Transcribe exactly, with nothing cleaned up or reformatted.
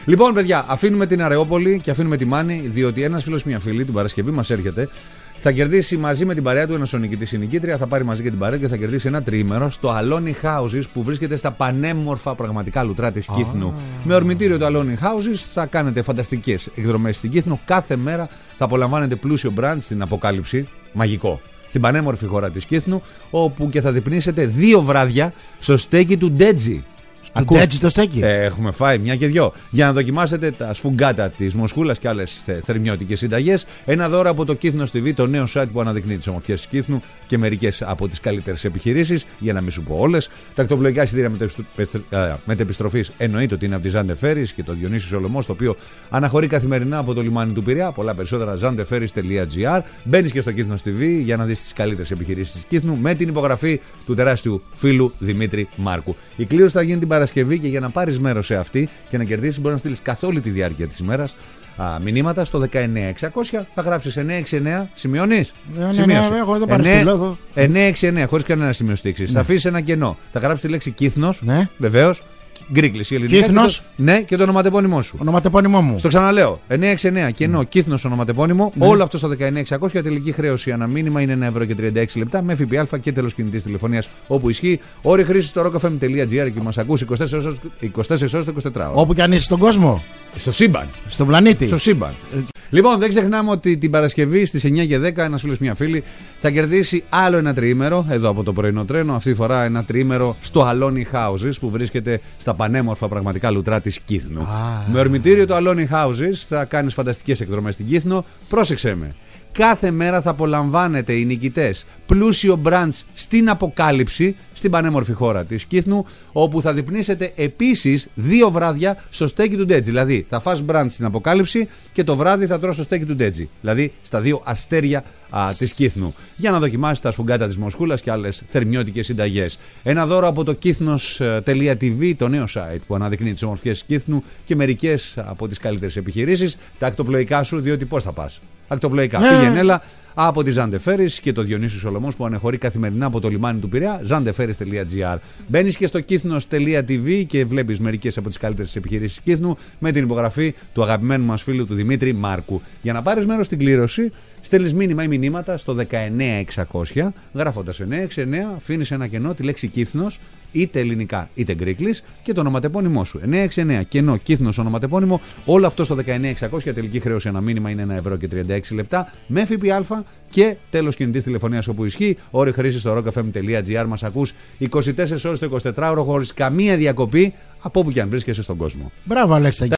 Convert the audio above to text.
Λοιπόν, παιδιά, αφήνουμε την Αρεόπολη και αφήνουμε τη Μάνη, διότι ένας φίλος, μια φίλη, την Παρασκευή μας έρχεται. Θα κερδίσει μαζί με την παρέα του, ένα ο νικητής ή νικήτρια, θα πάρει μαζί και την παρέα και θα κερδίσει ένα τριήμερο στο Aloni Houses που βρίσκεται στα πανέμορφα πραγματικά λουτρά της Κύθνου. Ah. Με ορμητήριο του Aloni Houses θα κάνετε φανταστικές εκδρομές στην Κύθνο. Κάθε μέρα θα απολαμβάνετε πλούσιο μπραντ στην Αποκάλυψη. Μαγικό. Στην πανέμορφη χώρα της Κύθνου, όπου και θα διπνήσετε δύο βράδια στο στέκι του Ντέτζι. Του Ντέτζι το στέκι. Ε, έχουμε φάει μια και δυο. Για να δοκιμάσετε τα σφουγγάτα της Μοσχούλας και άλλες θερμιώτικες συνταγές. Ένα δώρο από το Κύθνος τι βι, το νέο site που αναδεικνύει τις ομορφιές της Κύθνου και μερικές από τις καλύτερες επιχειρήσεις. Για να μην σου πω όλες. Τα ακτοπλοϊκά εισιτήρια μετεπιστροφής εννοείται ότι είναι από τη Zandeferis και το Διονύσιο Σολωμός, το οποίο αναχωρεί καθημερινά από το λιμάνι του Πειραιά. Πολλά περισσότερα zandeferis τελεία gr. Μπαίνεις και στο Κύθνος τι βι για να δεις τις καλύτερες επιχειρήσεις της Κύθνου με την υπογραφή του τεράστιου φίλου Δημήτρη Μάρκου. Η κλήρωση θα γίνει την Παρασκευή και για να πάρεις μέρος σε αυτή και να κερδίσεις μπορεί να στείλεις καθ' όλη τη διάρκεια της ημέρας α, μηνύματα στο δεκαεννέα εξακόσια. Θα γράψεις εννέα έξι εννέα. Σημειώνεις? Ναι, ναι, ναι, έχω εδώ παραστηλό. εννέα έξι εννέα χωρίς κανένα σημείο στίξης. Ναι. Θα αφήσεις ένα κενό. Θα γράψεις τη λέξη Κύθνος. Ναι. Βεβαίως. Γκρίκλης, η ελληνική. Κύθνος. Ναι, και το ονοματεπώνυμό σου. Ονοματεπώνυμό μου. Στο ξαναλέω. εννέα έξι εννέα κενό, mm. Κύθνος ονοματεπώνυμο. Ναι. Όλο αυτό στο δεκαεννέα εξακόσια. Τελική χρέωση ανά μήνυμα είναι ένα ευρώ και τριάντα έξι λεπτά με ΦΠΑ και τέλος κινητής τηλεφωνίας όπου ισχύει. Όρη χρήση στο rock f m τελεία gr και μας ακούς είκοσι τέσσερις ώρες το εικοσιτετράωρο. Όπου κι αν είσαι στον κόσμο. Στο σύμπαν. Στον πλανήτη. Στο σύμπαν. Λοιπόν, δεν ξεχνάμε ότι την Παρασκευή στις εννιά και δέκα ένας φίλος, μια φίλη θα κερδίσει άλλο ένα τριήμερο εδώ από το πρωινό τρένο. Αυτή τη φορά ένα τριήμερο στο Aloni Houses που βρίσκεται στα πανέμορφα πραγματικά λουτρά της Κύθνου. Ah. Με ορμητήριο το Aloni Houses θα κάνεις φανταστικές εκδρομές στην Κύθνο. Πρόσεξε με. Κάθε μέρα θα απολαμβάνετε οι νικητές πλούσιο μπραντς στην Αποκάλυψη, στην πανέμορφη χώρα της Κύθνου, όπου θα διπνήσετε επίσης δύο βράδια στο στέκι του Ντέτζι. Δηλαδή θα φας μπραντς στην Αποκάλυψη και το βράδυ θα τρως στο στέκι του Ντέτζι. Δηλαδή στα δύο αστέρια α, της Κύθνου. Για να δοκιμάσεις τα σφουγγάτα της Μοσχούλας και άλλες θερμιώτικες συνταγές. Ένα δώρο από το κύθνος τελεία τι βι, το νέο site που αναδεικνύει τις ομορφιές της Κύθνου και μερικές από τις καλύτερες επιχειρήσεις. Τα ακτοπλοϊκά σου, διότι πώς θα πας? Ακτοπλοϊκά. Yeah. Πήγαινε έλα από τη Zandeferis και το Διονύσιο Σολωμός που ανεχωρεί καθημερινά από το λιμάνι του Πειραιά. zandeferis τελεία gr. Μπαίνεις και στο κύθνος τελεία τι βι και βλέπεις μερικές από τις καλύτερες επιχειρήσεις Κύθνου με την υπογραφή του αγαπημένου μας φίλου του Δημήτρη Μάρκου. Για να πάρεις μέρος στην κλήρωση, στέλνεις μήνυμα ή μηνύματα στο δεκαεννέα εξακόσια, γράφοντας εννέα έξι εννέα, αφήνεις ένα κενό τη λέξη Κύθνος, είτε ελληνικά είτε γκρίκλης και το ονοματεπώνυμό σου. εννέα έξι εννέα κενό Κύθνος ονοματεπώνυμο, όλο αυτό στο δεκαεννέα εξακόσια. Τελική χρέωση ένα μήνυμα είναι ένα ευρώ και τριάντα έξι λεπτά με ΦΠΑ και τέλος κινητής τηλεφωνίας όπου ισχύει. Όρη χρήση στο rock f m τελεία gr. Μας ακούς είκοσι τέσσερις ώρες το εικοσιτετράωρο χωρίς καμία διακοπή από όπου και αν βρίσκεσαι στον κόσμο. Μπράβο, Αλέξα.